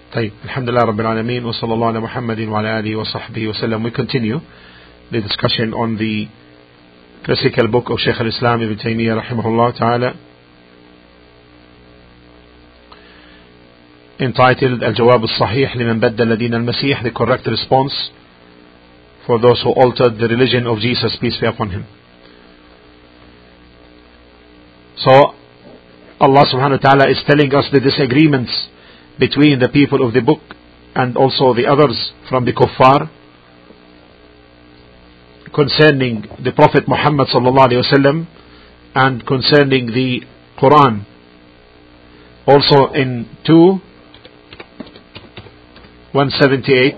طيب الحمد لله رب العالمين وصلى الله على محمد وعلى آله وصحبه وسلم. We continue the discussion on the classical book of Shaykh al-Islam Ibn Taymiyyah rahimahullah ta'ala, entitled Al-Jawab al-Sahih liman baddala din al-Masih, the correct response for those who altered the religion of Jesus, peace be upon him. So Allah subhanahu wa ta'ala is telling us the disagreements between the people of the book and also the others from the kuffar concerning the Prophet Muhammad sallallahu alaihi wasallam and concerning the Quran. Also in 178,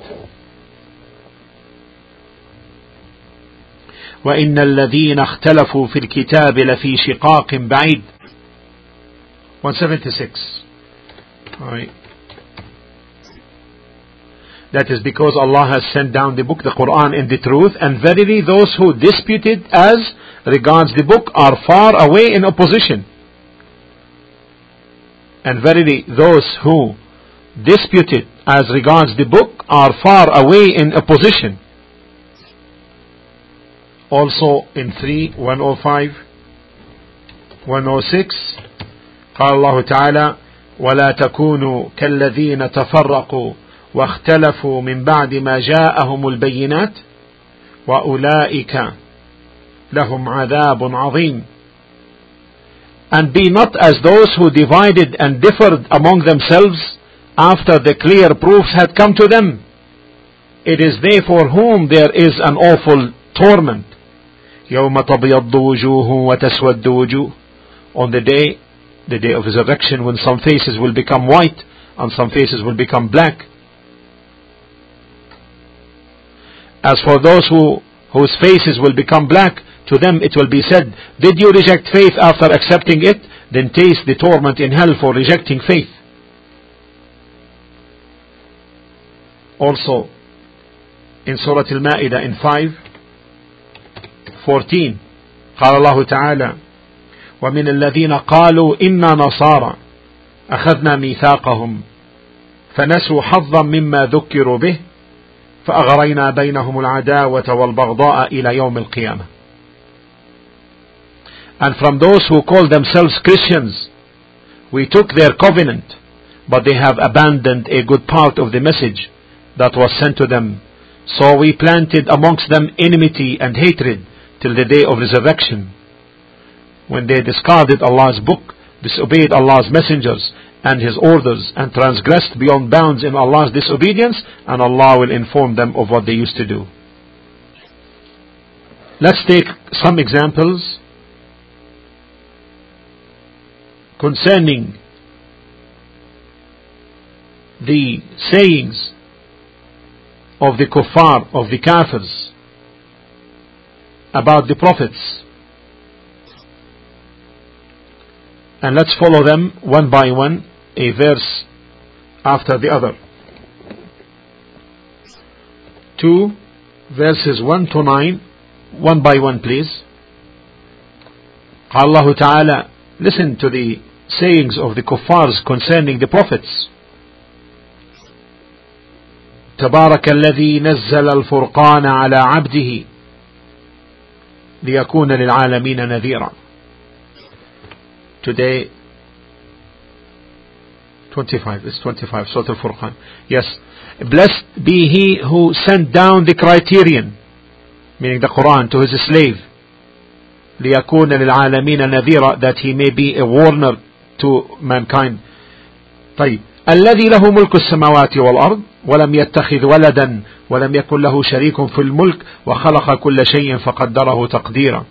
وَإِنَّ الَّذِينَ اخْتَلَفُوا فِي الْكِتَابِ لَفِي شِقَاقٍ بَعِيدٍ. 176. Alright. That is because Allah has sent down the book, the Quran, in the truth, and verily those who disputed as regards the book are far away in opposition. And verily those who disputed as regards the book are far away in opposition. Also in 105, 106, قال الله تعالى ولا تكونوا كالذين تفرقوا واختلفوا من بعد ما جاءهم البينات وأولئك لهم عذاب عظيم. And be not as those who divided and differed among themselves after the clear proofs had come to them. It is they for whom there is an awful torment. يوم تبيض وجوه وتسود وجوه. On the day of resurrection, when some faces will become white and some faces will become black. As for those whose faces will become black, to them it will be said, did you reject faith after accepting it? Then taste the torment in hell for rejecting faith. Also in Surah Al-Ma'idah in 5:14, قال الله تعالى ومن الذين قالوا إنا نصارى أخذنا ميثاقهم فنسوا حظا مما ذكروا به فأغرينا بينهم العداوة والبغضاء إلى يوم القيامة. And from those who call themselves Christians, we took their covenant, but they have abandoned a good part of the message that was sent to them. So we planted amongst them enmity and hatred till the day of resurrection, when they discarded Allah's book, disobeyed Allah's messengers and His orders, and transgressed beyond bounds in Allah's disobedience, and Allah will inform them of what they used to do. Let's take some examples concerning the sayings of the kuffar, of the kafirs, about the prophets. And let's follow them one by one, a verse after the other. 2 verses 1 to 9, one by one please. قال الله تعالى, listen to the sayings of the kuffars concerning the prophets. تبارك الذي نزل الفرقان على عبده ليكون للعالمين نذيرا. Today 25, it's 25, Surah Al-Furqan. Yes. Blessed be he who sent down the criterion, meaning the Quran, to his slave, لِيَكُونَ لِلْعَالَمِينَ نَذِيرًا, that he may be a warner to mankind. طيب. الذي له ملك السماوات والأرض ولم يتخذ ولدا ولم يكن له شريك في الملك وخلق كل شيء فقدره تقديرا.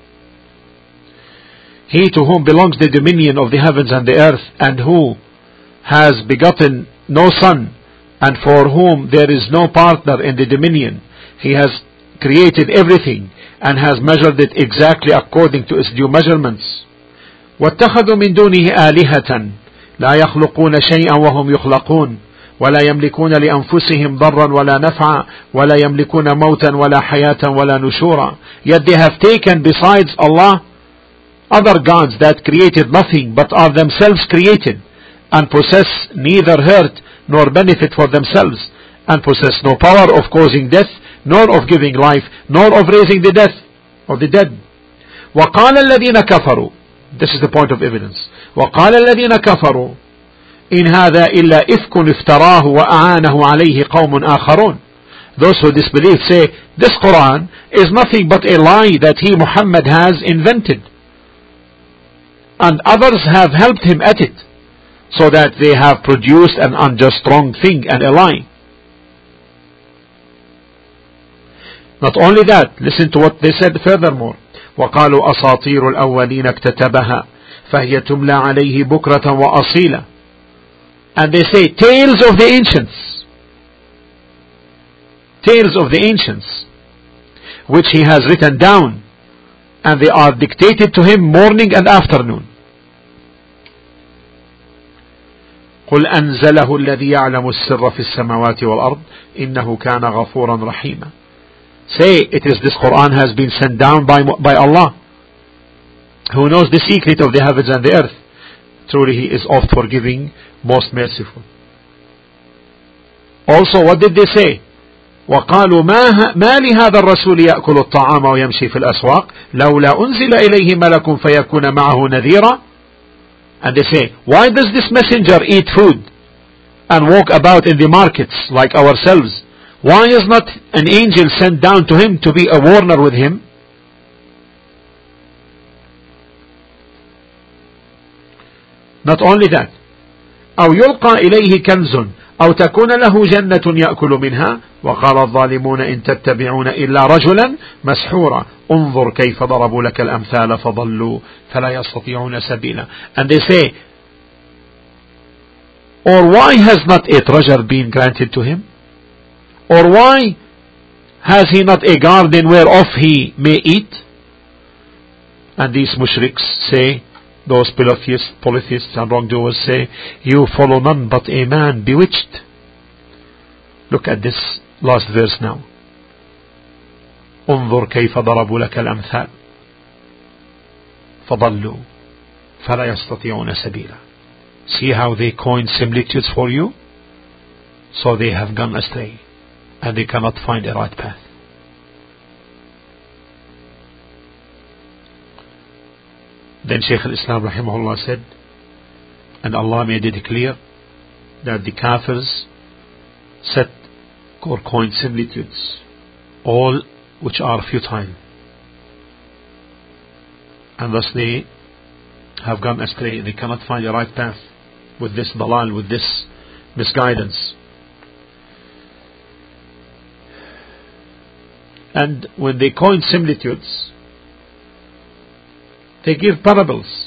He to whom belongs the dominion of the heavens and the earth, and who has begotten no son, and for whom there is no partner in the dominion. He has created everything and has measured it exactly according to its due measurements. واتخذوا من دونه آلهة لا يخلقون شيئا وهم يخلقون ولا يملكون لأنفسهم ضرا ولا نفعا ولا يملكون موتا ولا حياة ولا نشورا. Yet they have taken besides Allah other gods that created nothing but are themselves created, and possess neither hurt nor benefit for themselves, and possess no power of causing death, nor of giving life, nor of raising the death of the dead. وقال الذين كفروا, this is the point of evidence, وقال الذين كفروا إن هذا إلا إفك افتراه وأعانه عليه قوم آخرون. Those who disbelieve say, this Quran is nothing but a lie that he, Muhammad, has invented, and others have helped him at it, so that they have produced an unjust wrong thing and a lie. Not only that, listen to what they said furthermore. وقالوا أساطير الأولين اكتتبها فهي تملى عليه بكرة وأصيلا. And they say, tales of the ancients, tales of the ancients, which he has written down, and they are dictated to him morning and afternoon. قل أنزله الذي يعلم السر في السماوات والأرض إنه كان غفورا رحيما. Say, it is this Quran has been sent down by Allah, who knows the secret of the heavens and the earth. Truly He is oft forgiving, most merciful. Also, what did they say? وقالوا ما لهذا الرسول يأكل الطعام ويمشي في الأسواق لولا أنزل إليه ملك فيكون معه نذيرا. And they say, why does this messenger eat food and walk about in the markets like ourselves? Why is not an angel sent down to him to be a warner with him? Not only that, أو يلقى إليه كنز أو تكون له جنة يأكل منها وقال الظالمون إن تتبعون إلا رجلا مسحورا انظر كيف ضربوا لك الأمثال فضلوا فلا يستطيعون سبيلا. And they say, or why has not a treasure been granted to him? Or why has he not a garden whereof he may eat? And these mushriks say, those polytheists and wrongdoers say, you follow none but a man bewitched. Look at this last verse now. انظر كيف ضربوا لك الأمثال فضلوا فلا يستطيعون سبيلا. See how they coin similitudes for you? So they have gone astray, and they cannot find a right path. Then Shaykh al-Islam rahimahullah said, and Allah made it clear that the Kafirs set or coin similitudes, all which are futile, and thus they have gone astray. They cannot find a right path with this dalal, with this misguidance. And when they coin similitudes, they give parables.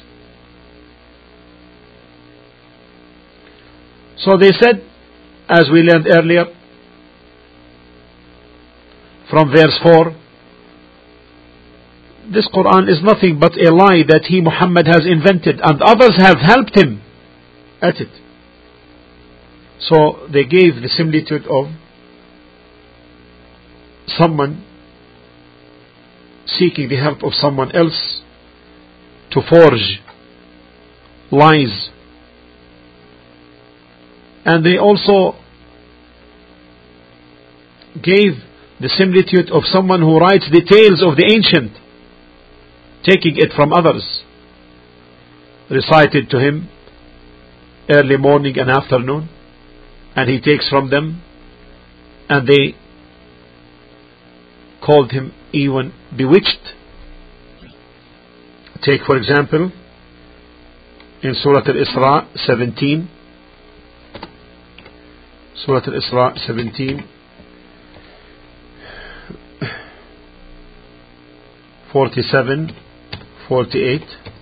So they said, as we learned earlier from verse 4, this Quran is nothing but a lie that he, Muhammad, has invented, and others have helped him at it. So they gave the similitude of someone seeking the help of someone else to forge lies. And they also gave the similitude of someone who writes the tales of the ancient, taking it from others, recited to him early morning and afternoon, and he takes from them, and they called him even bewitched. Take for example in Surah Al-Isra 17, Surah Al-Isra 17 47 48.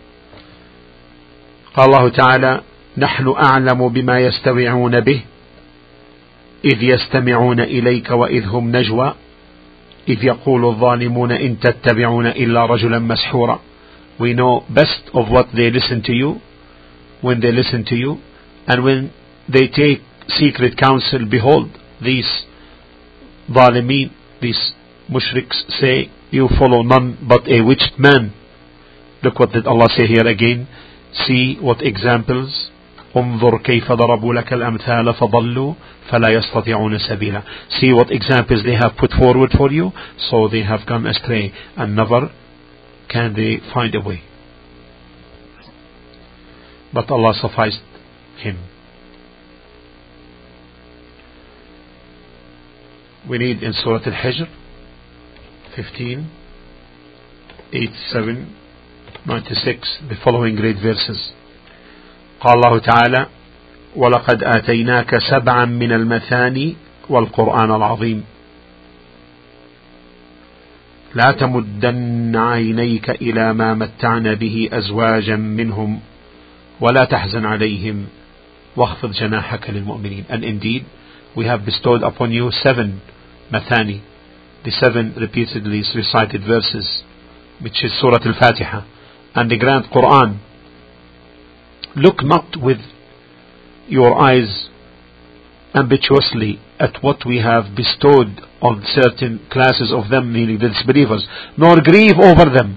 قال الله تعالى نحن أعلم بما يستمعون به إذ يستمعون إليك وإذ هم نجوى إذ يقول الظالمون إن تتبعون إلا رجلا مسحورا. We know best of what they listen to you, when they listen to you, and when they take secret counsel. Behold, these zalimeen, these mushriks say, you follow none but a witched man. Look what did Allah say here again. See what examples انظر كيف ضربوا لك الأمثال فضلوا فلا يستطيعون سبيلا. See what examples they have put forward for you, so they have gone astray and never can they find a way. But Allah sufficed him. We need in Surah Al-Hijr 15, 87, 96 the following great verses. قال الله تعالى: ولقد آتيناك سبعا من المثاني والقرآن العظيم لا تمدن عينيك إلى ما متعنا به أزواجا منهم ولا تحزن عليهم واخفض جناحك للمؤمنين. And indeed we have bestowed upon you 7 mathani, the 7 repeatedly recited verses, which is Surah Al-Fatiha and the Grand Quran. Look not with your eyes ambitiously at what we have bestowed on certain classes of them, meaning the disbelievers, nor grieve over them,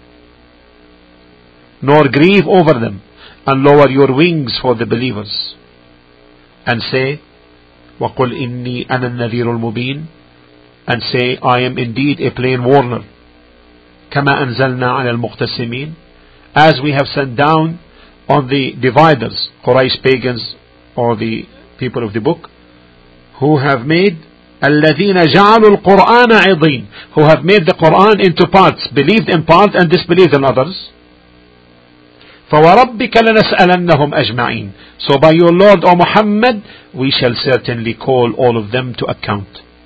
and lower your wings for the believers, and say, وَقُلْ إِنِّي أَنَا النَّذِيرُ الْمُبِينُ, and say, I am indeed a plain warner. كَمَا أَنزَلْنَا عَلَى الْمُقْتَسِمِينَ, as we have sent down on the dividers, Quraysh pagans or the people of the book, who have made الَّذِينَ جَعَلُوا الْقُرْآنَ عِضِينَ, who have made the Quran into parts, believed in part and disbelieved in others. فَوَرَبِّكَ لَنَسْأَلَنَّهُمْ أَجْمَعِينَ, so by your Lord, O Muhammad, we shall certainly call all of them to account.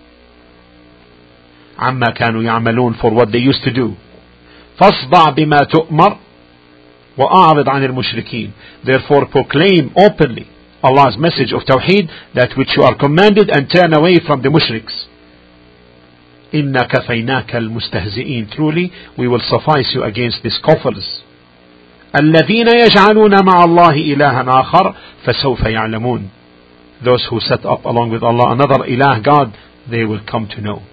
عَمَّا كَانُوا يَعْمَلُونَ, for what they used to do. فَاصْدَعْ بِمَا تُؤْمَرْ وَأَعْرِضْ عَنِ الْمُشْرِكِينَ, therefore proclaim openly Allah's message of Tawheed, that which you are commanded, and turn away from the mushriks. إِنَّا كَفَيْنَاكَ الْمُسْتَهْزِئِينَ, truly we will suffice you against the scoffers. الَّذِينَ يَجْعَلُونَ مَعَ اللَّهِ إِلَهًا آخَرَ فَسَوْفَ يَعْلَمُونَ, those who set up along with Allah another ilah God, they will come to know.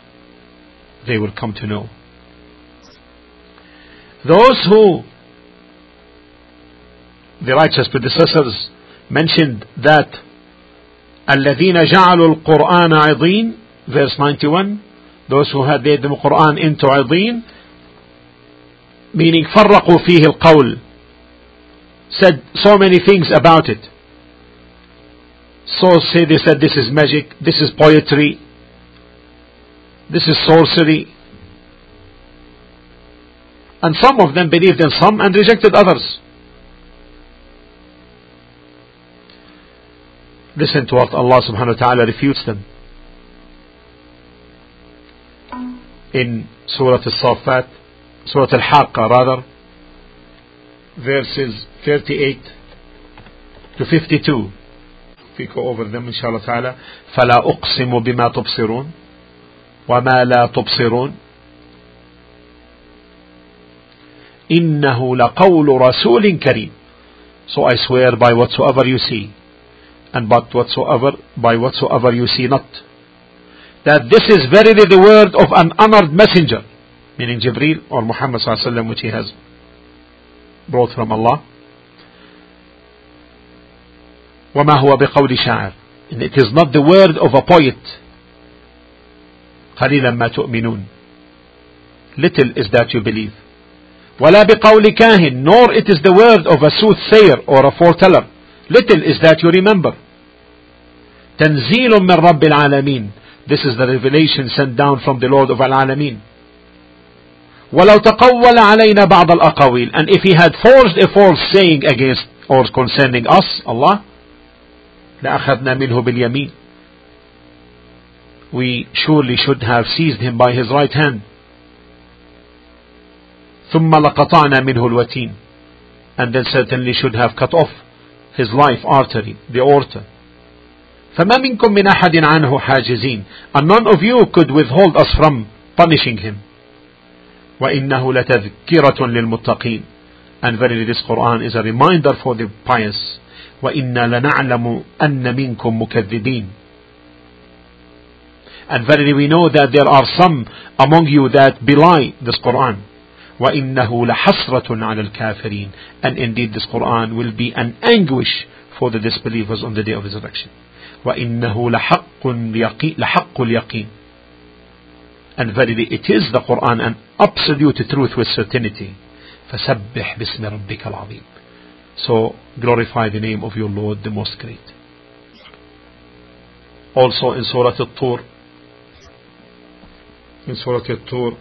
Those who, the righteous predecessors, mentioned that الَّذِينَ جَعَلُوا الْقُرْآنَ عِضِينَ, verse 91, those who had made the Quran into عِضِينَ, meaning فرقوا فيه القول, said so many things about it. They said this is magic, this is poetry, this is sorcery. And some of them believed in some and rejected others. Listen to what Allah subhanahu wa ta'ala refutes them. In Surah Al-Saffat, Surah Al-Haqqa rather, verses 38 to 52. We go over them inshallah ta'ala. فَلَا أُقْسِمُ بِمَا تُبْصِرُونَ وَمَا لَا تُبْصِرُونَ إِنَّهُ لَقَوْلُ رَسُولٍ كَرِيمٍ, so I swear by whatsoever you see, and by whatsoever you see not, that this is verily the word of an honored messenger, meaning Jibreel or Muhammad sallallahu alaihi wasallam, which he has brought from Allah. وَمَا هُوَ بِقَوْلِ شَاعِرٍ, and it is not the word of a poet. قَلِيلًا مَا تُؤْمِنُونَ, little is that you believe. وَلَا بِقَوْلِ كَاهِنٍ, nor it is the word of a soothsayer or a foreteller. Little is that you remember. تَنْزِيلٌ مِّن رَبِّ الْعَالَمِينَ, this is the revelation sent down from the Lord of Al-Alameen. وَلَوْ تَقَوَّلَ عَلَيْنَا بَعْضَ الْأَقَاوِيلِ, and if he had forged a false saying against or concerning us, Allah, لَأَخَذْنَا مِنْهُ بِالْيَمِينِ, we surely should have seized him by his right hand. ثُمَّ لَقَطَعْنَا مِنْهُ الْوَتِينَ, and then certainly should have cut off his life artery, the aorta. فَمَا مِنْكُمْ مِنْ أَحَدٍ عَنْهُ حَاجِزِينَ, and none of you could withhold us from punishing him. وَإِنَّهُ لَتَذْكِرَةٌ لِلْمُتَّقِينَ, and verily this Quran is a reminder for the pious. وَإِنَّا لَنَعْلَمُ أَنَّ مِنْكُمْ مُكَذِّبِينَ, and verily we know that there are some among you that belie this Quran. وَإِنَّهُ لَحَسْرَةٌ عَلَى الْكَافِرِينَ, and indeed this Quran will be an anguish for the disbelievers on the day of resurrection. وَإِنَّهُ لَحَقُّ الْيَقِينِ. And verily it is the Quran, an absolute truth with certainty. فَسَبِّحْ بِاسْمِ رَبِّكَ الْعَظِيمِ. So glorify the name of your Lord, the most great. Also in Surah At-Tur, in Surah At-Tur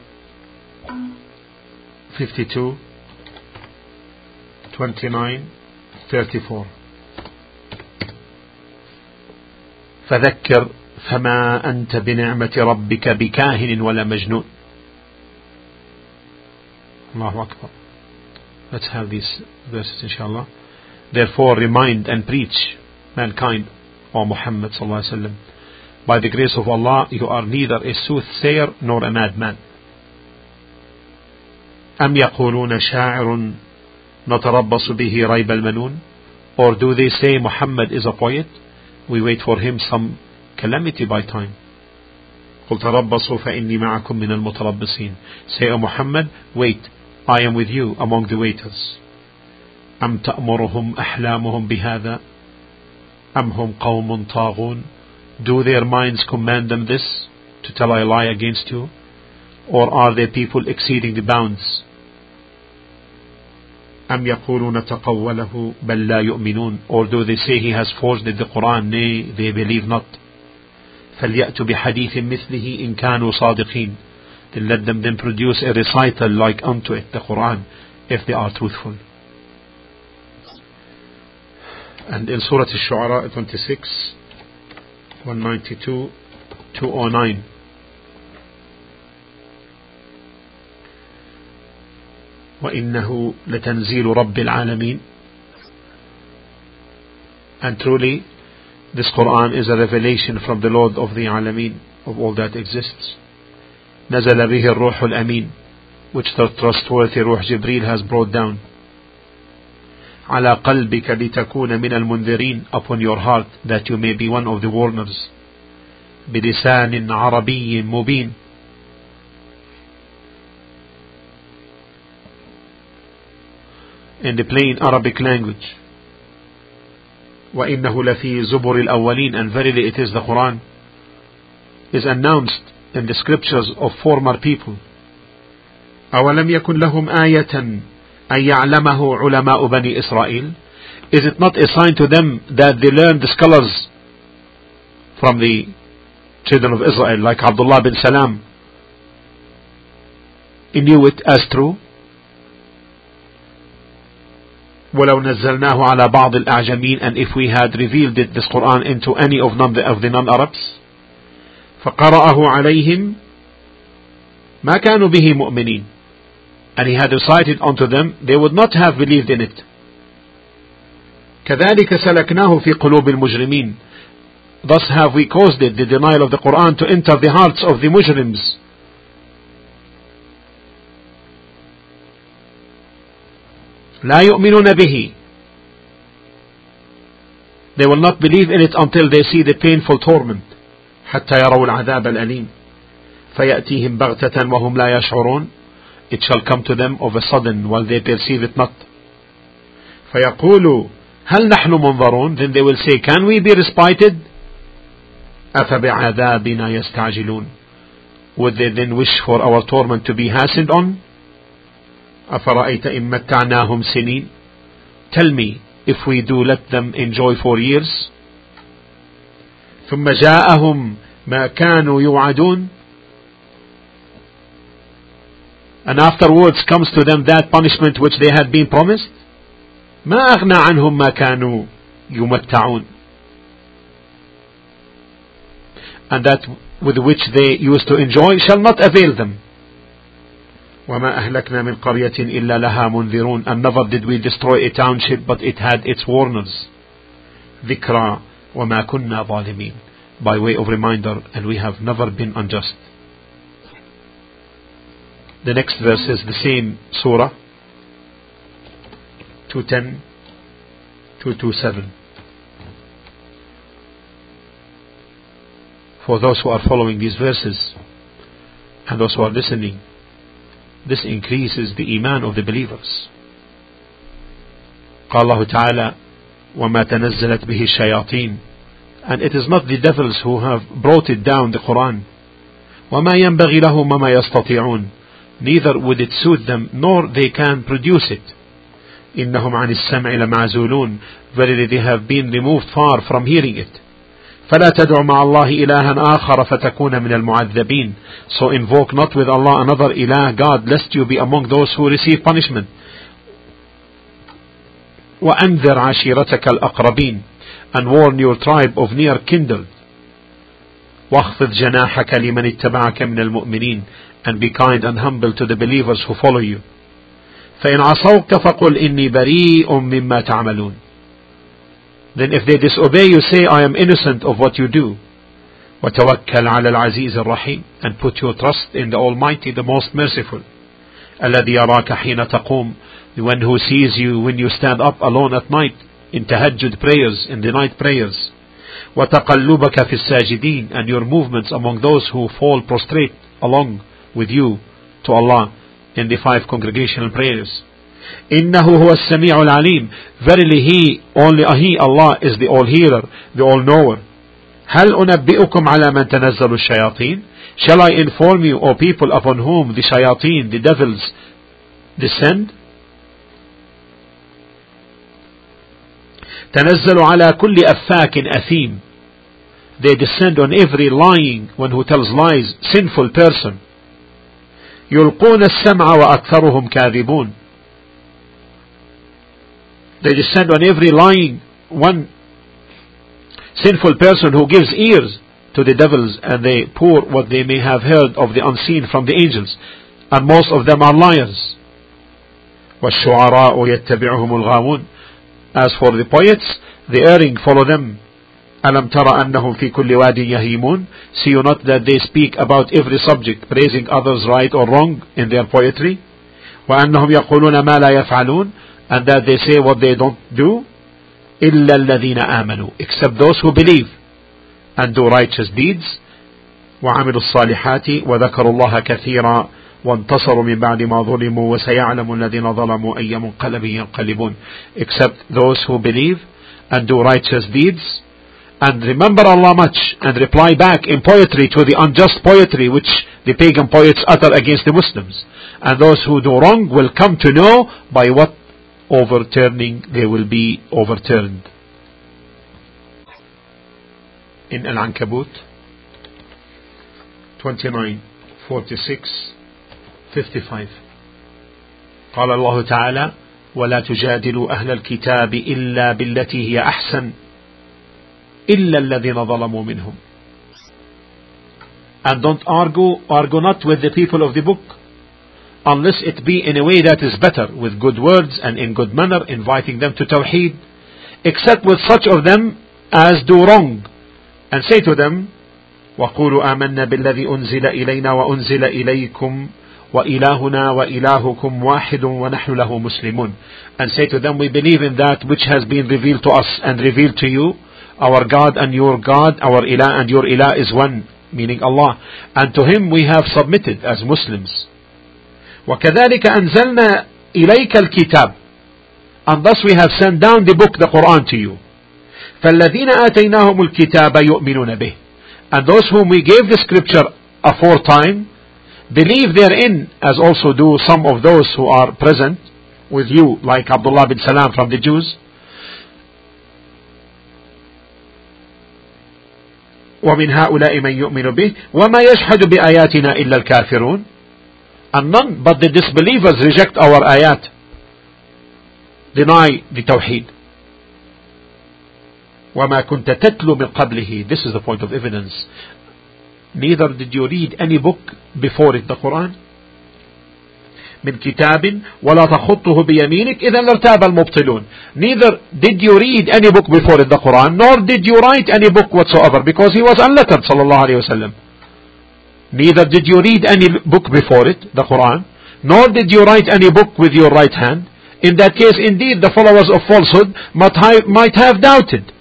52, 29, 34. فذكر فما أنت بنعمة ربك بكاهن ولا مجنون. Allahu Akbar. Let's have these verses inshallah. Therefore remind and preach mankind, O Muhammad sallallahu alaihi wasallam, by the grace of Allah you are neither a soothsayer nor a madman. أم يقولون شاعر نتربص به ريب المنون. Or do they say Muhammad is a poet? We wait for him some calamity by time. قل تربصوا فإني معكم من المتربصين. Say, O Muhammad, wait, I am with you among the waiters. أم تأمرهم أحلامهم بهذا أم هم قوم طاغون. Do their minds command them this, to tell a lie against you? Or are they people exceeding the bounds? أم يقولون تقوله بل لا يؤمنون. Or do they say he has forged the Quran? Nay, they believe not. فليأتوا بحديث مثله إن كانوا صادقين. Then let them then produce a recital like unto it, the Quran, if they are truthful. And in Surah Al-Shu'ara 26, 192, 209. وَإِنَّهُ لَتَنْزِيلُ رَبِّ الْعَالَمِينَ. And truly this Quran is a revelation from the Lord of the Alameen, of all that exists. نزل به الروح الأمين, which the trustworthy Ruh Jibreel has brought down. على قلبك لتكون من المنذرين, upon your heart that you may be one of the warners. بلسان عربي مبين, in the plain Arabic language. وَإِنَّهُ لَفِي زُبُرِ الْأَوَّلِينَ. And verily it is the Quran is announced in the scriptures of former people. أَوَلَمْ يَكُنْ لَهُمْ آيَةً أَنْ يَعْلَمَهُ عُلَمَاءُ بَنِي إِسْرَائِيل. Is it not a sign to them that they learned, the scholars from the children of Israel, like Abdullah bin Salam, he knew it as true? وَلَوْ نَزَّلْنَاهُ عَلَى بَعْضِ الْأَعْجَمِينَ. And if we had revealed it, this Quran, into any of the non-Arabs, فَقَرَأَهُ عَلَيْهِمْ مَا كَانُوا بِهِ مُؤْمِنِينَ. And he had recited unto them, they would not have believed in it. كَذَلِكَ سَلَكْنَاهُ فِي قُلُوبِ الْمُجْرِمِينَ. Thus have we caused it, the denial of the Quran, to enter the hearts of the mujrims. لا يؤمنون به. They will not believe in it until they see the painful torment. حتى يروا العذاب الأليم. فيأتيهم بغتة وهم لا يشعرون. It shall come to them of a sudden while they perceive it not. فيقولوا هل نحن منظرون. Then they will say, can we be respited? أفبعذابنا يستعجلون. Would they then wish for our torment to be hastened on? أفرأيت إن متعناهم سنين. Tell me, if we do let them enjoy for years. ثم جاءهم ما كانوا يوعدون. And afterwards comes to them that punishment which they had been promised. ما أغنى عنهم ما كانوا يمتعون. And that with which they used to enjoy shall not avail them. وَمَا أَهْلَكْنَا مِنْ قَرْيَةٍ إِلَّا لَهَا مُنذِرُونَ. And never did we destroy a township, but it had its warners. ذِكْرَى وَمَا كُنَّا ظَالِمِينَ. By way of reminder, and we have never been unjust. The next verse is the same surah, 210, 227. For those who are following these verses, and those who are listening, this increases the iman of the believers. قال الله تعالى وما تنزلت به الشياطين. And it is not the devils who have brought it down, the Quran. وما ينبغي لهم وما يستطيعون. Neither would it suit them, nor they can produce it. إنهم عن السمع لمعزولون. Verily they have been removed far from hearing it. فلا تدع مع الله إلها آخر فتكون من المعذبين. So invoke not with Allah another ilah, God, lest you be among those who receive punishment. وأنذر عشيرتك الأقربين. And warn your tribe of near kindred. واخفض جناحك لمن اتبعك من المؤمنين. And be kind and humble to the believers who follow you. فإن عصوك فقل إني بريء مما تعملون. Then if they disobey you, say, I am innocent of what you do. وتوكل على العزيز الرحيم. And put your trust in the Almighty, the most merciful. الذي يراك حين تقوم. The one who sees you when you stand up alone at night in tahajjud prayers, in the night prayers. وتقلبك في الساجدين. And your movements among those who fall prostrate along with you to Allah in the 5 congregational prayers. إنه هو السميع العليم. Verily He, only He, Allah, is the all-hearer, the all-knower. هل أنبئكم على من تنزل الشياطين. Shall I inform you, O people, upon whom the shayateen, the devils, descend? تنزل على كل أفاك أثيم. They descend on every lying, one who tells lies, sinful person. يلقون السمع وأكثرهم كاذبون. They descend on every lying, one sinful person who gives ears to the devils, and they pour what they may have heard of the unseen from the angels, and most of them are liars. والشعراء يتبعهم الغاوون. As for the poets, the erring follow them. ألم تر أنهم في كل واد يهيمون. See you not that they speak about every subject, praising others right or wrong in their poetry. وأنهم يقولون ما لا يفعلون. And that they say what they don't do. إلا الذين آمنوا. Except those who believe and do righteous deeds. وعملوا الصالحات وذكروا الله كثيرا وانتصروا من بعد ما ظلموا وسيعلم الذين ظلموا أي منقلب ينقلبون. Except those who believe and do righteous deeds and remember Allah much and reply back in poetry to the unjust poetry which the pagan poets utter against the Muslims. And those who do wrong will come to know by what overturning they will be overturned. In Al-Ankabut 29, 46, 55 قال الله تعالى ولا تجادلوا أهل الكتاب إلا بالتي هي أحسن إلا الذين ظلموا منهم. And don't argue not with the people of the book unless it be in a way that is better, with good words and in good manner, inviting them to Tawheed, except with such of them as do wrong. And say to them, وَقُولُوا آمَنَّا بِالَّذِي أُنزِلَ إِلَيْنَا وَأُنزِلَ إِلَيْكُمْ وَإِلَهُنَا وَإِلَهُكُمْ وَاحِدٌ وَنَحْنُ لَهُ مُسْلِمُونَ. And say to them, we believe in that which has been revealed to us and revealed to you. Our God and your God, our Ilah and your Ilah is one, meaning Allah. And to Him we have submitted as Muslims. وَكَذَلِكَ أَنزَلْنَا إِلَيْكَ الْكِتَابِ. And thus we have sent down the book, the Quran, to you. فَالَّذِينَ آتَيْنَاهُمُ الْكِتَابَ يُؤْمِنُونَ بِهِ. And those whom we gave the scripture aforetime believe therein, as also do some of those who are present with you, like Abdullah bin Salam from the Jews. وَمِنْ هَؤُلَاءِ مَنْ يُؤْمِنُ بِهِ وَمَا يَشْهَدُ بِآيَاتِنَا إِلَّا الْكَافِرُونَ. And none but the disbelievers reject our ayat, deny the Tawheed. وَمَا كُنْتَ تَتْلُو مِنْ قَبْلِهِ. This is the point of evidence. Neither did you read any book before it, the Quran. مِنْ كِتَابٍ وَلَا تَخُطُّهُ بِيَمِينِكَ إِذًا لَارْتَابَ الْمُبْطِلُونَ. Neither did you read any book before it, the Quran, nor did you write any book whatsoever, because he was unlettered, sallallahu alayhi wa sallam. Neither did you read any book before it, the Quran, nor did you write any book with your right hand. In that case, indeed, the followers of falsehood might have doubted.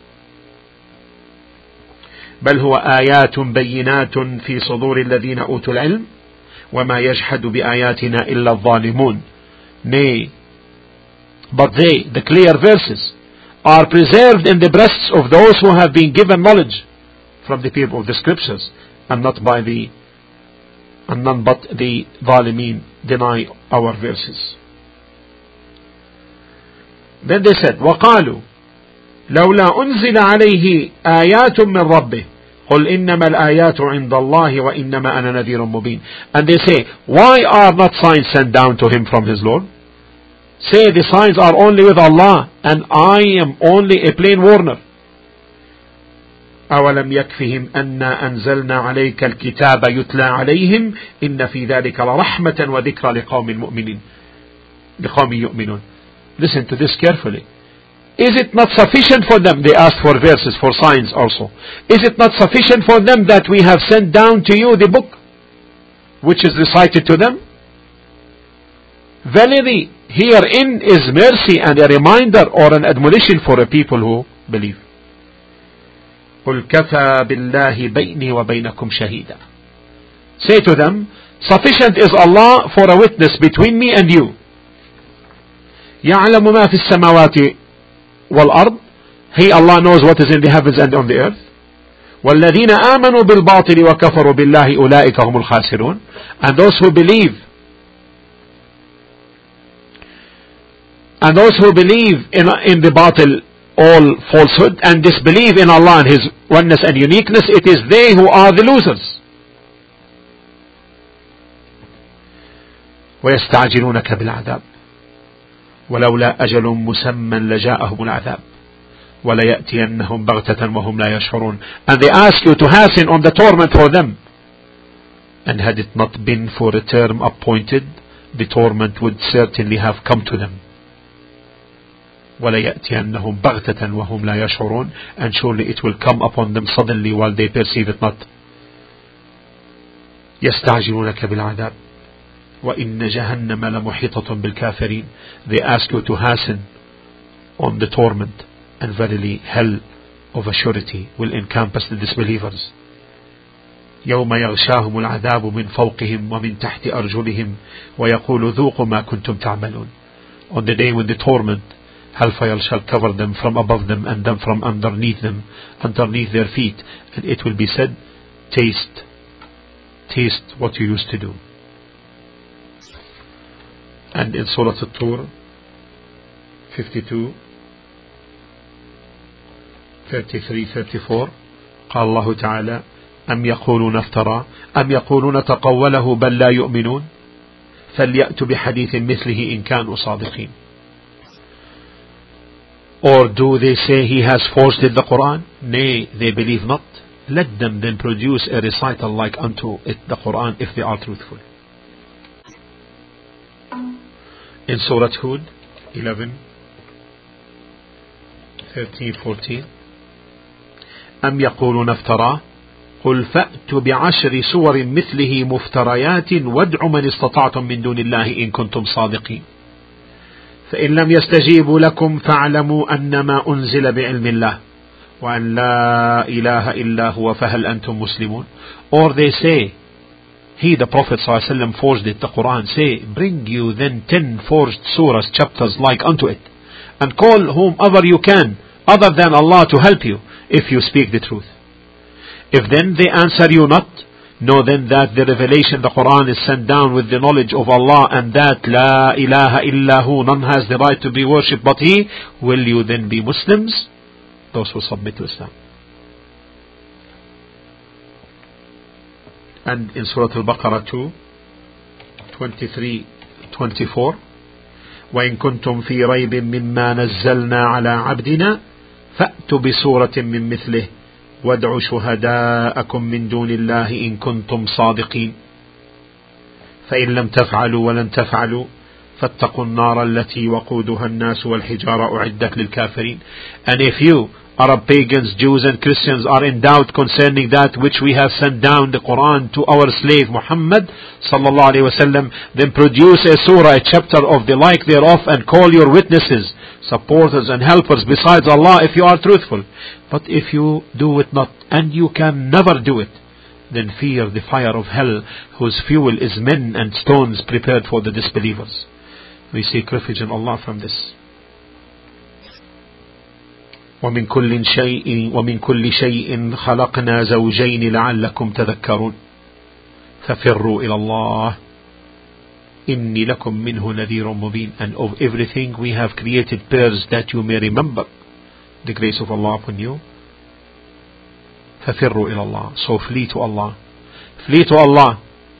بل هو آيات بينات في صدور الذين أوتوا العلم وما يجحد بآياتنا إلا الظالمون. Nay, but they, the clear verses, are preserved in the breasts of those who have been given knowledge from the people of the scriptures, and none but the Zalimin deny our verses. Then they said, وَقَالُوا لَوْلَا أُنزِلَ عَلَيْهِ آيَاتٌ مِّن رَبِّهِ قُلْ إِنَّمَا الْآيَاتُ عِنْدَ اللَّهِ وَإِنَّمَا أَنَا نَذِيرٌ مُبِينٌ. And they say, why are not signs sent down to him from his Lord? Say, the signs are only with Allah, and I am only a plain warner. أَوَلَمْ يَكْفِهِمْ أَنَّا أَنزَلْنَا عَلَيْكَ الْكِتَابَ يُتْلَى عَلَيْهِمْ إِنَّ فِي ذَلِكَ لَرَحْمَةً وَذِكْرَى لِقَوْمٍ يُؤْمِنُونَ. Listen to this carefully. Is it not sufficient for them? They asked for verses, for signs also. Is it not sufficient for them that we have sent down to you the book which is recited to them? Verily, herein is mercy and a reminder or an admonition for a people who believe. قُلْ كَفَى بِاللَّهِ بَيْنِي وَبَيْنَكُمْ شَهِيدًا. Say to them, sufficient is Allah for a witness between me and you. يَعْلَمُ مَا فِي السَّمَاوَاتِ وَالْأَرْضِ. He, Allah, knows what is in the heavens and on the earth. وَالَّذِينَ آمَنُوا بِالْبَاطِلِ وَكَفَرُوا بِاللَّهِ أُولَٰئِكَ هُمُ الْخَاسِرُونَ. And those who believe in the batil, all falsehood, and disbelieve in Allah and His oneness and uniqueness, it is they who are the losers. وَيَسْتَعْجِلُونَكَ بِالْعَذَابِ وَلَوْلَا أَجَلٌ مُسَمًّى لَجَاءَهُمُ الْعَذَابُ وَلَيَأْتِيَنَّهُمْ بَغْتَةً وَهُمْ لَا يَشْعُرُونَ. And they ask you to hasten on the torment for them. And had it not been for a term appointed, the torment would certainly have come to them. وَلَيَأْتِيَنَّهُمْ بَغْتَةً وَهُمْ لَا يَشْعُرُونَ. And surely it will come upon them suddenly while they perceive it not. يَسْتَعْجِلُونَكَ بِالْعَذَابِ وَإِنَّ جَهَنَّمَ لَمُحِيطَةٌ بِالْكَافِرِينَ. They ask you to hasten on the torment, and verily hell of a surety will encompass the disbelievers. يَوْمَ يَغْشَاهُمُ الْعَذَابُ مِنْ فَوْقِهِمْ وَمِنْ تَحْتِ أَرْجُلِهِمْ وَيَقُولُ ذُوقُوا مَا كُنْتُمْ تَعْمَلُونَ. On the day when the torment, hellfire, shall cover them from above them and them from underneath them, underneath their feet, and it will be said, taste what you used to do. And in Surah At-Tur 52 33-34 قال الله تعالى أم يقولون افترى أم يقولون تقوله بل لا يؤمنون فليأتوا بحديث مثله إن كانوا صادقين. Or do they say he has forged the Quran? Nay, they believe not. Let them then produce a recital like unto it, the Quran, if they are truthful. In Surah Hud 11:13-14 أم يقولون افتراه قل فأتوا بعشر سور مثله مفتريات وادعوا من استطعتم من دون الله إن كنتم صادقين فإن لم يستجيبوا لكم فاعلموا أنما أنزل بعلم الله وأن لا إله إلا هو فهل أنتم مسلمون. Or they say, he, the Prophet ﷺ, forged it, the Quran. Say, bring you then 10 forged surahs, chapters like unto it, and call whomever you can other than Allah to help you if you speak the truth. If then they answer you not, know then that the revelation, the Quran, is sent down with the knowledge of Allah, and that La ilaha illahu, none has the right to be worshipped but He. Will you then be Muslims? Those who submit to Islam. And in Surah Al-Baqarah 2:23-24 وَإِن كُنْتُمْ فِي رَيْبٍ مِّمَّا نَزَّلْنَا عَلَى عَبْدِنَا فَأْتُوا بِسُورَةٍ مِّن مِّثْلِهِ وَادْعُوا شُهَدَاءَكُم مِّن دُونِ اللَّهِ إِن كُنتُمْ صَادِقِينَ فَإِن لَّمْ تَفْعَلُوا وَلَن تَفْعَلُوا فَاتَّقُوا النَّارَ الَّتِي وَقُودُهَا النَّاسُ وَالْحِجَارَةُ أُعِدَّتْ لِلْكَافِرِينَ. And if you, Arab pagans, Jews and Christians, are in doubt concerning that which we have sent down, the Quran, to our slave Muhammad sallallahu alaihi wasallam, then produce a surah, a chapter of the like thereof, and call your witnesses, supporters and helpers besides Allah if you are truthful. But if you do it not, and you can never do it, then fear the fire of hell, whose fuel is men and stones prepared for the disbelievers. We seek refuge in Allah from this. ومن كل شيء خلقنا زوجين لعلكم تذكرون ففروا إلى الله إني لكم منه نذير مبين. And of everything we have created pairs that you may remember the grace of Allah upon you. ففروا إلى الله. So flee to Allah. Flee to Allah.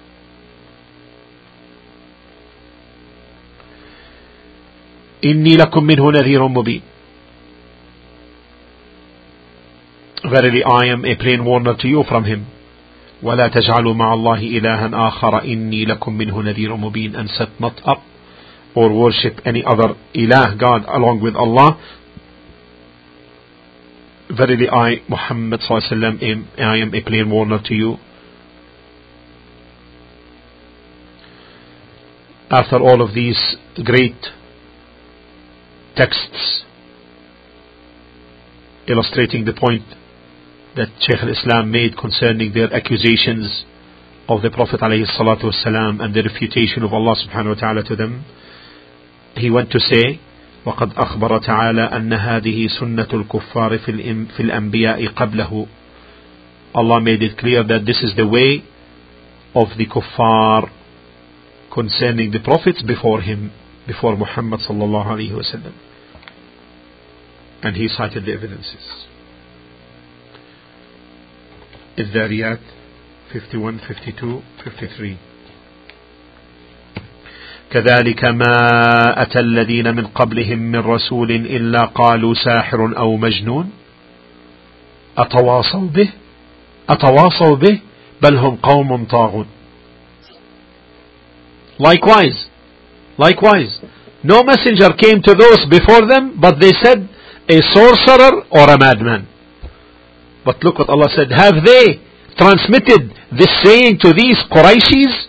إني لكم منه نذير مبين. Verily I am a plain warner to you from him. ولا تجعلوا مع الله إلها آخر إني لكم منه نذير مبين. And set not up or worship any other ilah, God, along with Allah. Verily I, Muhammad sallallahu alaihi wasallam, I am a plain warner to you. After all of these great texts illustrating the point that Shaykh al-Islam made concerning their accusations of the Prophet ﷺ and the refutation of Allah subhanahu wa ta'ala to them, he went to say, وَقَدْ أَخْبَرَ تَعَالَى أَنَّ هَذِهِ سُنَّةُ الْكُفَّارِ فِي الْأَنْبِيَاءِ قَبْلَهُ. Allah made it clear that this is the way of the kuffar concerning the prophets before him, before Muhammad sallallahu alayhi wa sallam. And he cited the evidences. الذاريات 51, 52, 53. كذلك ما أتى الذين من قبلهم من رسول إلا قالوا ساحر أو مجنون أتواصوا به بل هم قوم طاغون. Likewise, no messenger came to those before them, but they said a sorcerer or a madman. But look what Allah said. Have they transmitted this saying to these Qurayshis?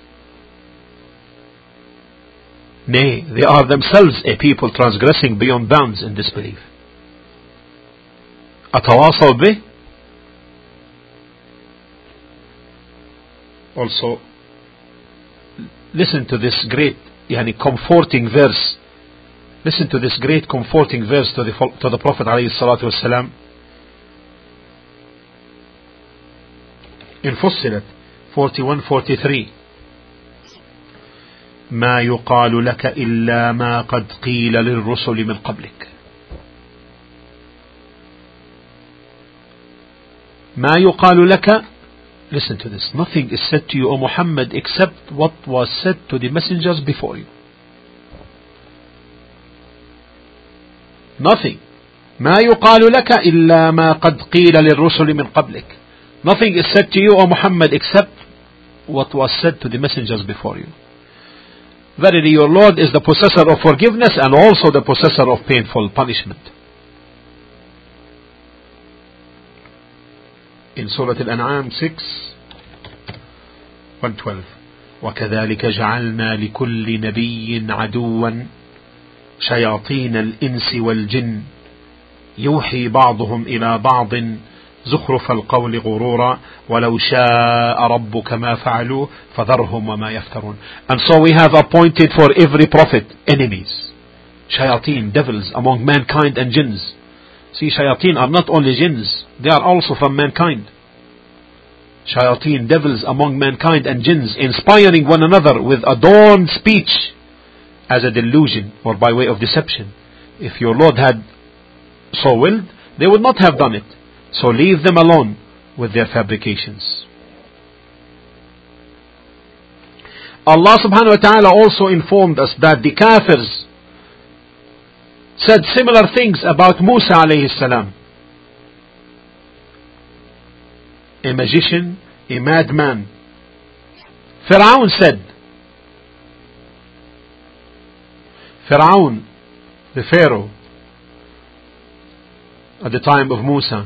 Nay, they are themselves a people transgressing beyond bounds in disbelief. أتواصوا به. Also, listen to this great comforting verse. Listen to this great comforting verse to the Prophet ﷺ in Fussilat 41-43. ما يقال لك إلا ما قد قيل للرسل من قبلك. ما يقال لك. Listen to this. Nothing is said to you, O Muhammad, except what was said to the messengers before you. Nothing. ما يقال لك إلا ما قد قيل للرسل من قبلك. Nothing is said to you, O Muhammad, except what was said to the messengers before you. Verily your Lord is the possessor of forgiveness and also the possessor of painful punishment. In Surah Al-An'am 6:112. وكذلك جعلنا لكل نبي عدوا شياطين الإنس والجن يوحي بعضهم إلى بعض زخرف القول غرورا ولو شاء ربك ما فعلوا فذرهم وما يفترون. And so we have appointed for every prophet enemies, shayateen, devils among mankind and jinns. See, shayateen are not only jinns, they are also from mankind. Shayateen, devils among mankind and jinns, inspiring one another with adorned speech as a delusion or by way of deception. If your Lord had so willed, they would not have done it. So leave them alone with their fabrications. Allah subhanahu wa ta'ala also informed us that the kafirs said similar things about Musa alayhi salam. A magician, a madman. Fir'aun said. Fir'aun, the Pharaoh, at the time of Musa,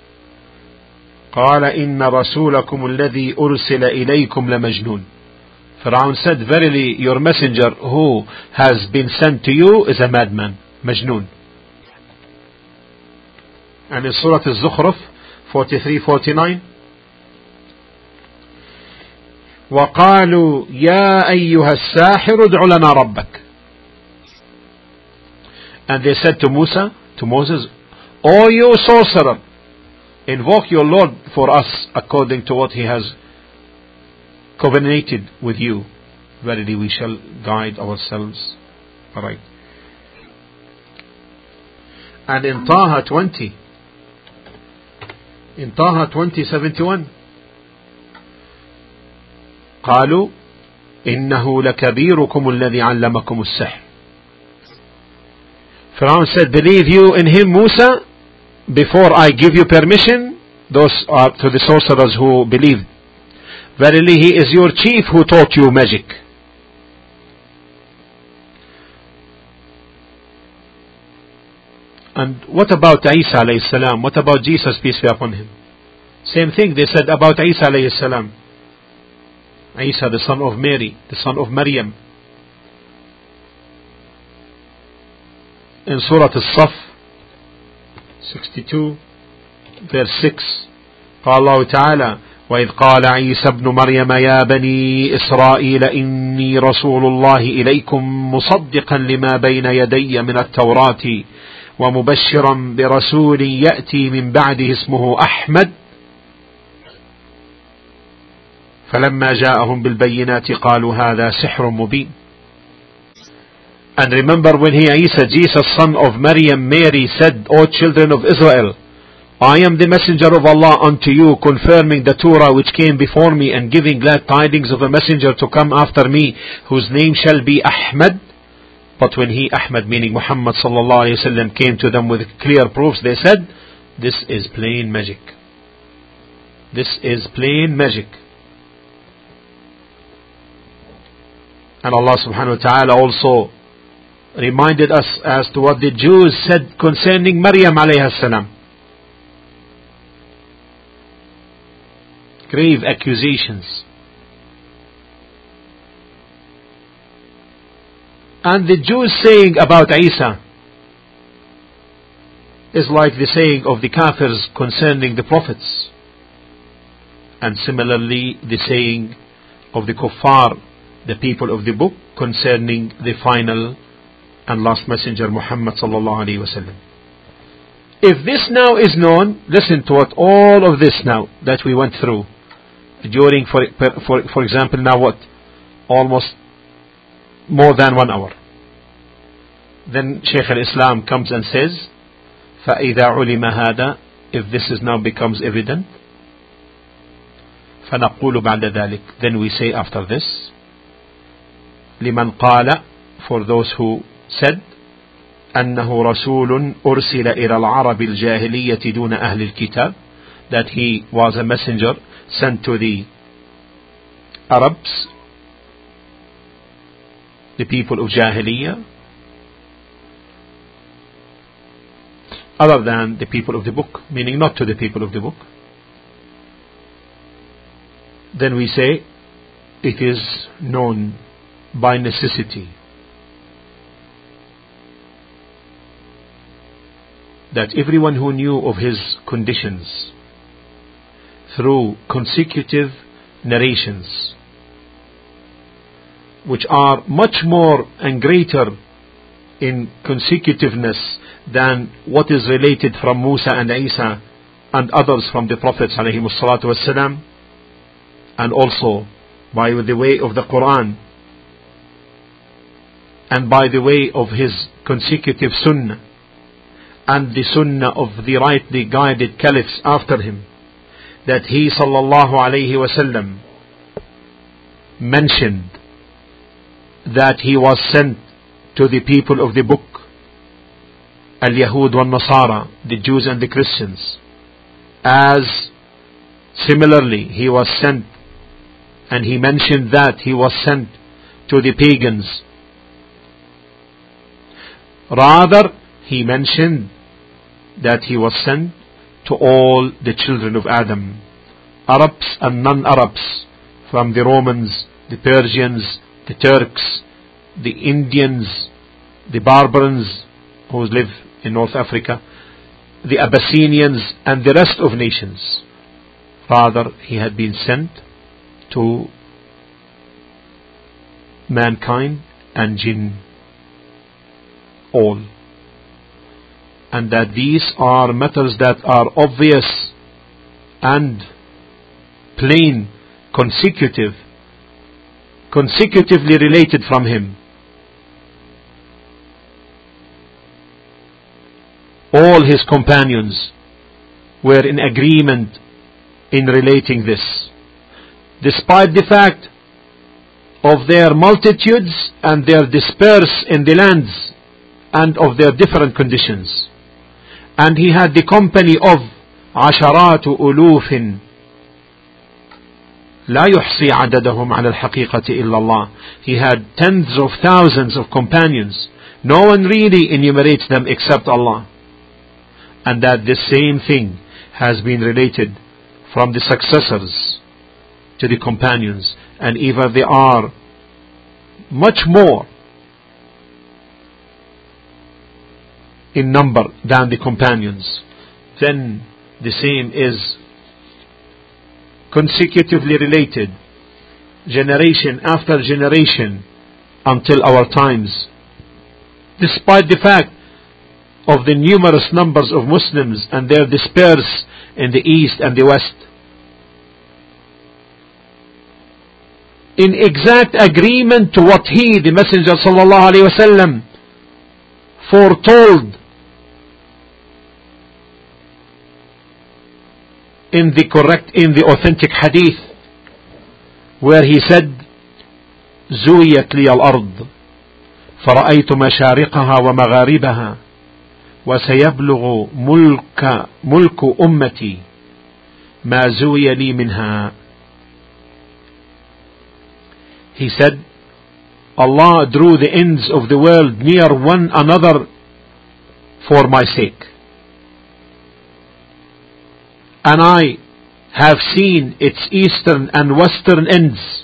قال إن رسولكم الذي أرسل إليكم لمجنون. Fir'aun said, verily your messenger who has been sent to you is a madman, Majnun. And in Surah Al-Zukhruf 43-49, وقالوا يا أيها الساحر ادع لنا ربك. And they said to Moses, O you sorcerer, invoke your Lord for us according to what he has covenanted with you. Verily we shall guide ourselves. Alright. And in Taha 20:71 قالوا إنه لكبيركم الذي علمكم السحر. Pharaoh said, believe you in him, Musa, before I give you permission. Those are to the sorcerers who believed. Verily he is your chief who taught you magic. And what about Isa alayhi salam? What about Jesus, peace be upon him? Same thing they said about Isa alayhi salam. Isa, the son of Mary, the son of Maryam. In Surah Al-Saf 62 verse 6 قال الله تعالى وإذ قال عيسى ابن مريم يا بني إسرائيل إني رسول الله إليكم مصدقا لما بين يدي من التوراة ومبشرا برسول يأتي من بعده اسمه أحمد فلما جاءهم بالبينات قالوا هذا سحر مبين. And remember when Isa, Jesus son of Maryam, Mary, said, O children of Israel, I am the messenger of Allah unto you, confirming the Torah which came before me, and giving glad tidings of a messenger to come after me, whose name shall be Ahmad. But when Ahmad, meaning Muhammad sallallahu alayhi wasallam, came to them with clear proofs, they said, this is plain magic. This is plain magic. And Allah subhanahu wa ta'ala also reminded us as to what the Jews said concerning Maryam alayha salam. Grave accusations. And the Jews saying about Isa is like the saying of the Kafirs concerning the prophets. And similarly the saying of the Kuffar, the people of the book, concerning the final and last messenger Muhammad sallallahu alaihi wasallam. If this now is known, listen to what all of this now that we went through during, for example, now what? Almost more than 1 hour. Then Shaykh al-Islam comes and says, فَإِذَا عُلِمَ هَذَا, if this is now becomes evident, فَنَقُولُ بَعْدَ ذَلِكَ, then we say after this, لِمَنْ قَالَ, for those who said, أنه رسول أرسل إلى العرب الجاهلية دون أهل الكتاب, that he was a messenger sent to the Arabs, the people of Jahiliyyah, other than the people of the book, meaning not to the people of the book. Then we say it is known by necessity that everyone who knew of his conditions through consecutive narrations, which are much more and greater in consecutiveness than what is related from Musa and Isa and others from the Prophets alayhimus salatu wassalam, and also by the way of the Quran and by the way of his consecutive sunnah and the sunnah of the rightly guided caliphs after him, that he sallallahu alayhi wasallam mentioned that he was sent to the people of the book, al-Yahud wal-Nasara, the Jews and the Christians, as similarly he was sent, and he mentioned that he was sent to the pagans. Rather, he mentioned that he was sent to all the children of Adam, Arabs and non-Arabs, from the Romans, the Persians, the Turks, the Indians, the Barbarians who live in North Africa, the Abyssinians, and the rest of nations. Rather, he had been sent to mankind and jinn, all. and that these are matters that are obvious and plain, consecutively related from him. All his companions were in agreement in relating this, despite the fact of their multitudes and their disperse in the lands and of their different conditions. And he had the company of عشرات ألوف لا يحصي عددهم على الحقيقة إلا الله. He had tens of thousands of companions. No one really enumerates them except Allah. And that the same thing has been related from the successors to the companions, and even they are much more in number than the companions. Then the same is consecutively related, generation after generation, until our times, despite the fact of the numerous numbers of Muslims and their disperse in the east and the west, in exact agreement to what he, the Messenger sallallahu alaihi wasallam, foretold in the authentic hadith, where he said, زويت لي الأرض فرأيت مشارقها ومغاربها وسيبلغ ملك أمتي ما زوي لي منها. He said, Allah drew the ends of the world near one another for my sake, and I have seen its eastern and western ends,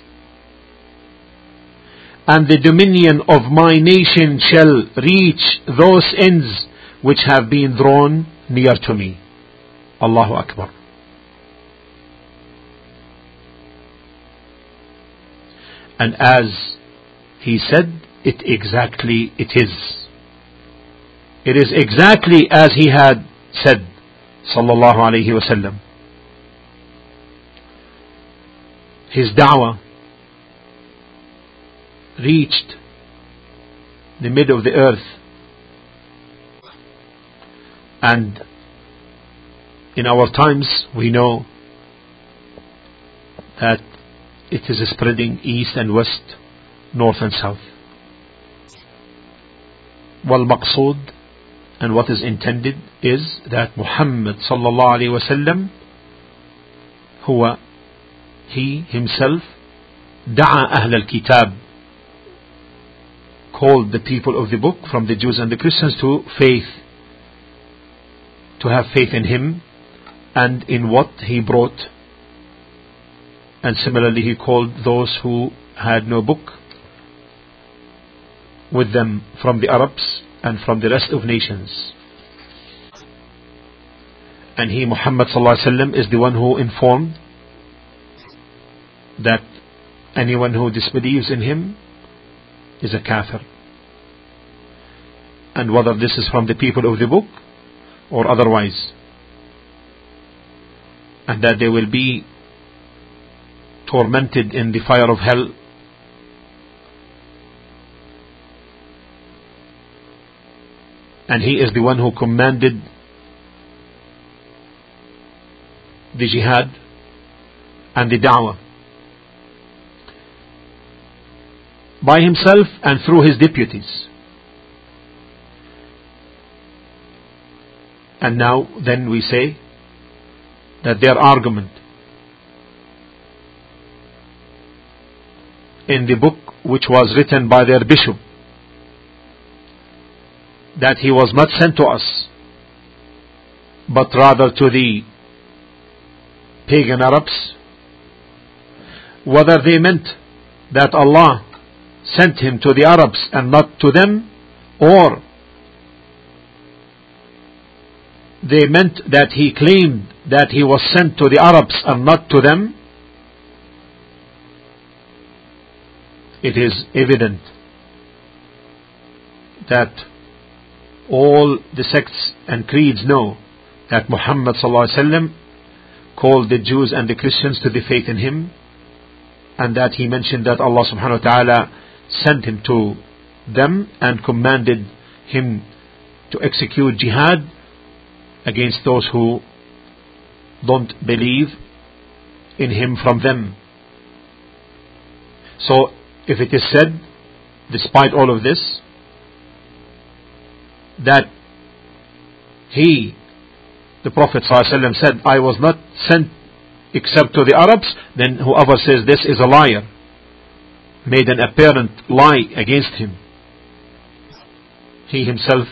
and the dominion of my nation shall reach those ends which have been drawn near to me. Allahu Akbar. And as he said, it is. It is exactly as he had said, sallallahu alayhi wasallam. His da'wah reached the mid of the earth, and in our times we know that it is spreading east and west, north and south. والمقصود, and what is intended, is that Muhammad sallallahu alaihi wasallam, he himself, دعا أهل الكتاب, called the people of the book from the Jews and the Christians to faith, to have faith in him and in what he brought. And similarly he called those who had no book with them from the Arabs and from the rest of nations. And he, Muhammad sallallahu alaihi wasallam, is the one who informed that anyone who disbelieves in him is a kafir. And whether this is from the people of the book or otherwise, and that they will be tormented in the fire of hell, and he is the one who commanded the jihad and the da'wah by himself and through his deputies. And now then we say that their argument in the book which was written by their bishop, that he was not sent to us but rather to the pagan Arabs, whether they meant that Allah sent him to the Arabs and not to them, or they meant that he claimed that he was sent to the Arabs and not to them, it is evident that all the sects and creeds know that Muhammad sallallahu alaihi wasallam called the Jews and the Christians to the faith in him, and that he mentioned that Allah subhanahu wa ta'ala sent him to them and commanded him to execute jihad against those who don't believe in him from them. So if it is said, despite all of this, that he, the Prophet ﷺ, said, I was not sent except to the Arabs, then whoever says this is a liar, made an apparent lie against him. He himself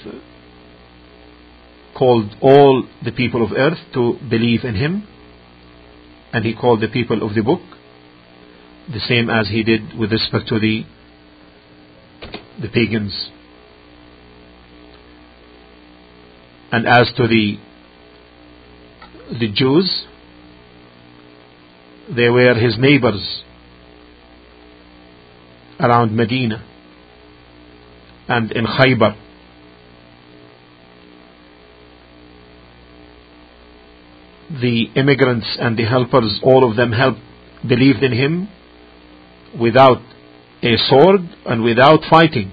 called all the people of earth to believe in him, and he called the people of the book the same as he did with respect to the pagans. And as to the Jews, they were his neighbors around Medina and in Khaybar. The immigrants and the helpers, all of them believed in him without a sword and without fighting.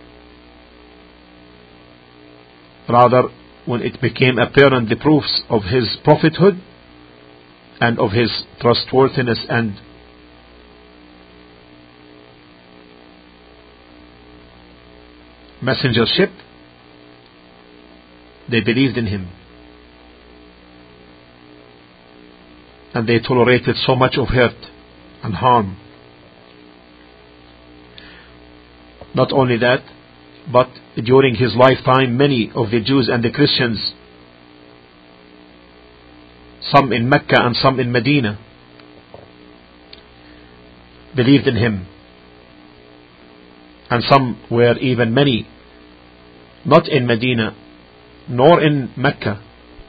Rather, when it became apparent the proofs of his prophethood and of his trustworthiness and messengership, they believed in him, and they tolerated so much of hurt and harm. Not only that, but during his lifetime, many of the Jews and the Christians, some in Mecca and some in Medina, believed in him, and some were even many not in Medina nor in Mecca.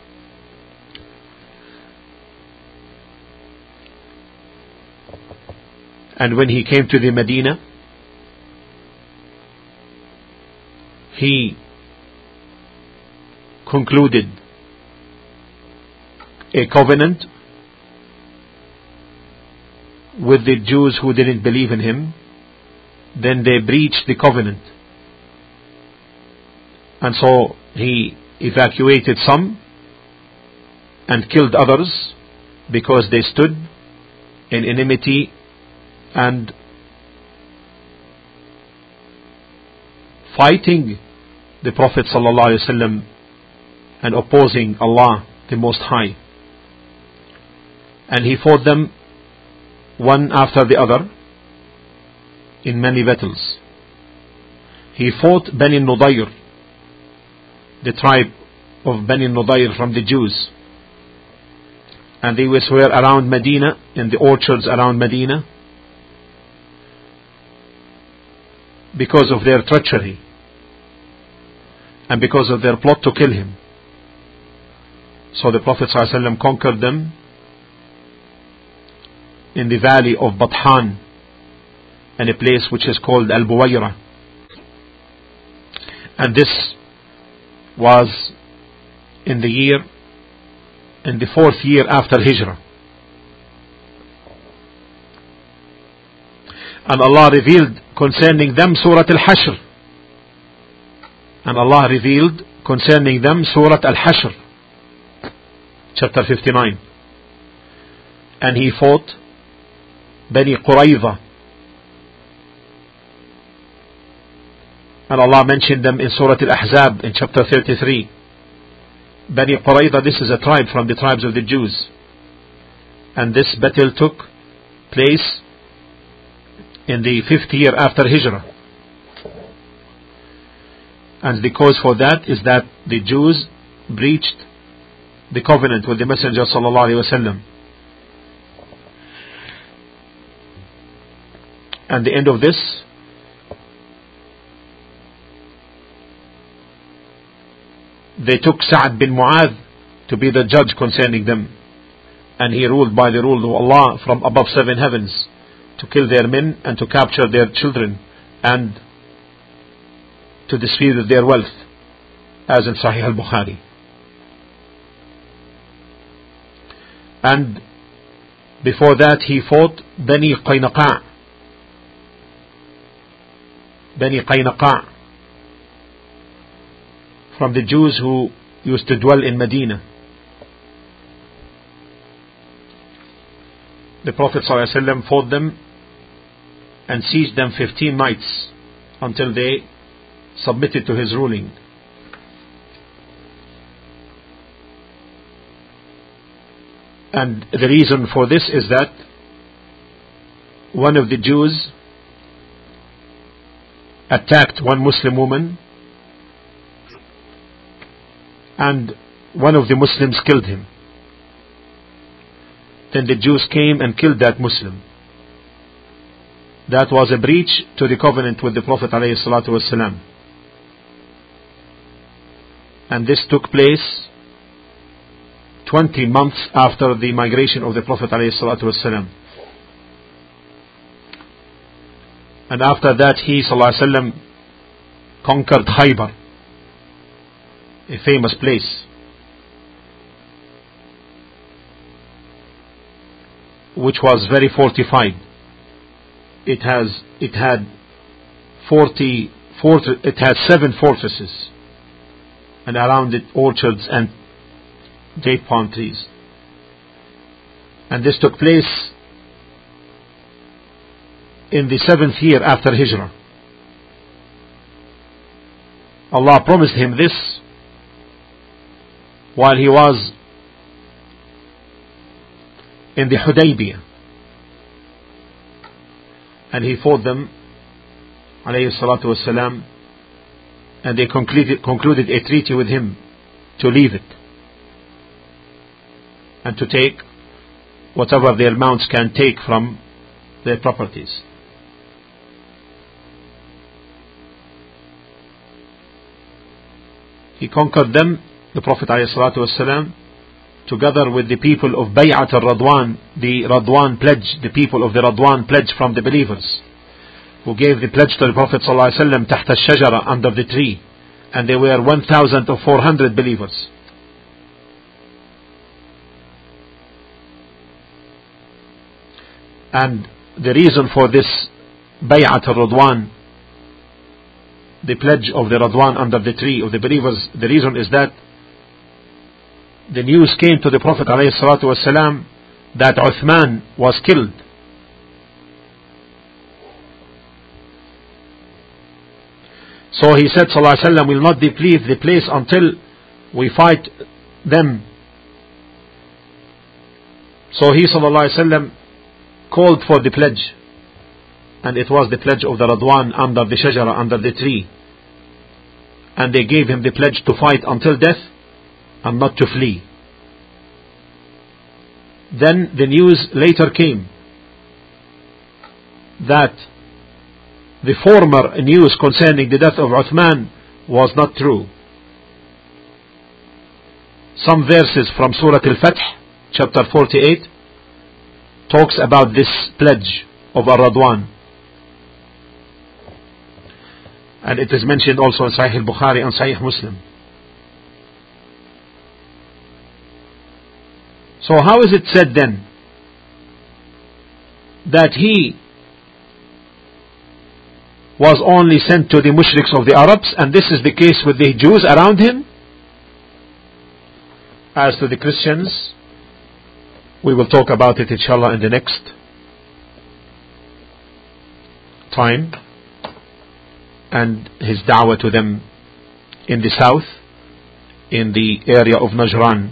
And when he came to the Medina, he concluded a covenant with the Jews who didn't believe in him. Then they breached the covenant, and so he evacuated some and killed others because they stood in enmity and fighting the Prophet ﷺ and opposing Allah the Most High. And he fought them one after the other in many battles. He fought Bani Nudayr, the tribe of Bani Nudayr from the Jews, and they were around Medina, in the orchards around Medina, because of their treachery and because of their plot to kill him. So the Prophet ﷺ conquered them in the valley of Bathan, in a place which is called Al-Buwayra. And this was in the fourth year after Hijrah. And Allah revealed concerning them Surah Al-Hashr. And Allah revealed concerning them Surah Al-Hashr, chapter 59. And he fought Bani Qurayza, and Allah mentioned them in Surah Al-Ahzab in chapter 33. Bani Qurayza, this is a tribe from the tribes of the Jews, and this battle took place in the 5th year after Hijrah. And the cause for that is that the Jews breached the covenant with the Messenger sallallahu alaihi wasallam. And the end of this, they took Sa'ad bin Mu'adh to be the judge concerning them, and he ruled by the rule of Allah from above 7 heavens to kill their men and to capture their children and to dispute their wealth. as in Sahih al-Bukhari. And before that he fought Bani Qaynaqa. Bani Qaynaqa, from the Jews who used to dwell in Medina. The Prophet ﷺ fought them and seized them 15 nights until they submitted to his ruling. And the reason for this is that one of the Jews attacked one Muslim woman, and one of the Muslims killed him. Then the Jews came and killed that Muslim. That was a breach to the covenant with the Prophet ﷺ. And this took place 20 months after the migration of the Prophet ﷺ. And after that he ﷺ conquered Khaybar, a famous place, which was very fortified. It had 7 fortresses, and around it orchards and date palm trees. And this took place in the 7th year after Hijrah. Allah promised him this while he was in the Hudaybiyah, and he fought them, alayhi salatu wassalam, and they concluded a treaty with him to leave it and to take whatever their mounts can take from their properties. He conquered them, the Prophet ﷺ, together with the people of Bay'at al-Radwan, the Radwan pledge, the people of the Radwan pledge from the believers, who gave the pledge to the Prophet ﷺ تحت الشجرة, under the tree, and they were 1,400 believers. And the reason for this Bay'at al-Radwan, the pledge of the Radwan under the tree of the believers, the reason is that the news came to the Prophet ﷺ that Uthman was killed. So he said ﷺ will not leave the place until we fight them. So he ﷺ called for the pledge, and it was the pledge of the Radwan under the Shajara, under the tree, and they gave him the pledge to fight until death and not to flee. Then the news later came that the former news concerning the death of Uthman was not true. Some verses from Surah Al-Fath, chapter 48, talks about this pledge of Ar-Radwan, and it is mentioned also in Sahih al-Bukhari and Sahih Muslim. So how is it said then that he was only sent to the mushriks of the Arabs, and this is the case with the Jews around him? As to the Christians, we will talk about it inshallah in the next time, and his da'wah to them in the south, in the area of Najran.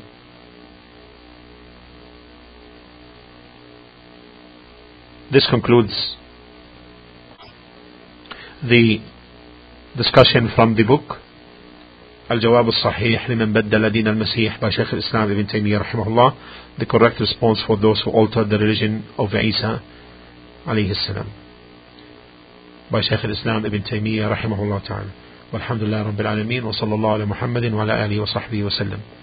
This concludes the discussion from the book Al-Jawab al-Sahih liman baddala din al-Masih by Shaykh al-Islam Ibn Taymiyyah rahimahullah, the correct response for those who altered the religion of Isa alayhi salam, by Shaykh al-Islam Ibn Taymiyyah rahimahullah ta'ala. Walhamdulillah Rabbil Alameen, wa sallallahu ala Muhammadin wa ala alihi wa sahbihi wa sallam.